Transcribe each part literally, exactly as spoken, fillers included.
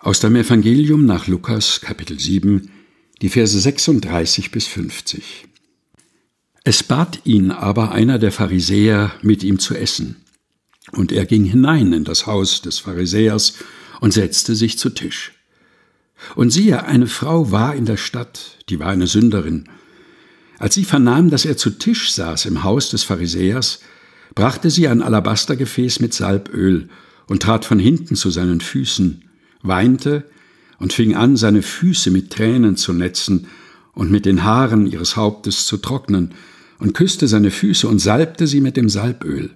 Aus dem Evangelium nach Lukas, Kapitel sieben, die Verse sechsunddreißig bis fünfzig. Es bat ihn aber einer der Pharisäer, mit ihm zu essen. Und er ging hinein in das Haus des Pharisäers und setzte sich zu Tisch. Und siehe, eine Frau war in der Stadt, die war eine Sünderin. Als sie vernahm, dass er zu Tisch saß im Haus des Pharisäers, brachte sie ein Alabastergefäß mit Salböl und trat von hinten zu seinen Füßen, weinte und fing an, seine Füße mit Tränen zu netzen und mit den Haaren ihres Hauptes zu trocknen und küsste seine Füße und salbte sie mit dem Salböl.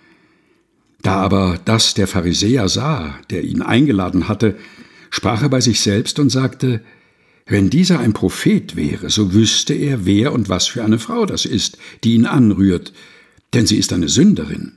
Da aber das der Pharisäer sah, der ihn eingeladen hatte, sprach er bei sich selbst und sagte: Wenn dieser ein Prophet wäre, so wüsste er, wer und was für eine Frau das ist, die ihn anrührt, denn sie ist eine Sünderin.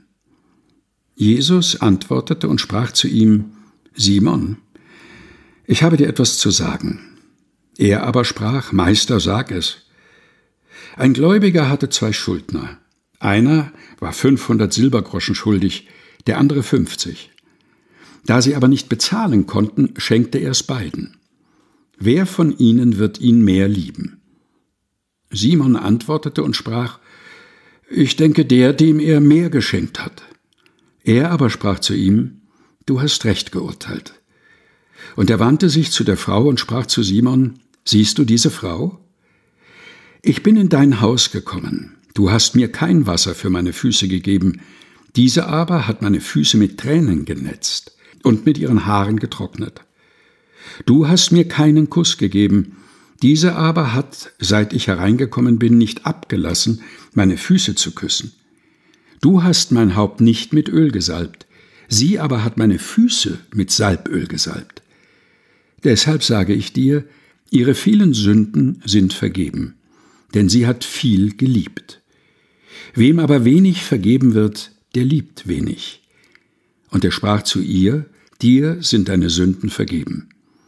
Jesus antwortete und sprach zu ihm: Simon, ich habe dir etwas zu sagen. Er aber sprach: Meister, sag es. Ein Gläubiger hatte zwei Schuldner. Einer war fünfhundert Silbergroschen schuldig, der andere fünfzig. Da sie aber nicht bezahlen konnten, schenkte er es beiden. Wer von ihnen wird ihn mehr lieben? Simon antwortete und sprach: Ich denke, der, dem er mehr geschenkt hat. Er aber sprach zu ihm: Du hast recht geurteilt. Und er wandte sich zu der Frau und sprach zu Simon: Siehst du diese Frau? Ich bin in dein Haus gekommen. Du hast mir kein Wasser für meine Füße gegeben. Diese aber hat meine Füße mit Tränen genetzt und mit ihren Haaren getrocknet. Du hast mir keinen Kuss gegeben. Diese aber hat, seit ich hereingekommen bin, nicht abgelassen, meine Füße zu küssen. Du hast mein Haupt nicht mit Öl gesalbt. Sie aber hat meine Füße mit Salböl gesalbt. Deshalb sage ich dir, ihre vielen Sünden sind vergeben, denn sie hat viel geliebt. Wem aber wenig vergeben wird, der liebt wenig. Und er sprach zu ihr: Dir sind deine Sünden vergeben.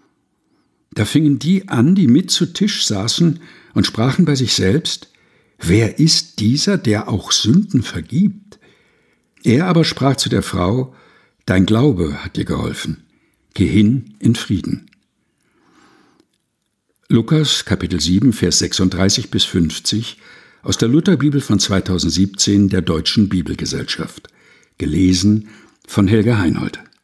Da fingen die an, die mit zu Tisch saßen, und sprachen bei sich selbst: Wer ist dieser, der auch Sünden vergibt? Er aber sprach zu der Frau: Dein Glaube hat dir geholfen. Geh hin in Frieden. Lukas, Kapitel sieben, Vers sechsunddreißig bis fünfzig aus der Lutherbibel von zweitausendsiebzehn der Deutschen Bibelgesellschaft. Gelesen von Helga Heinold.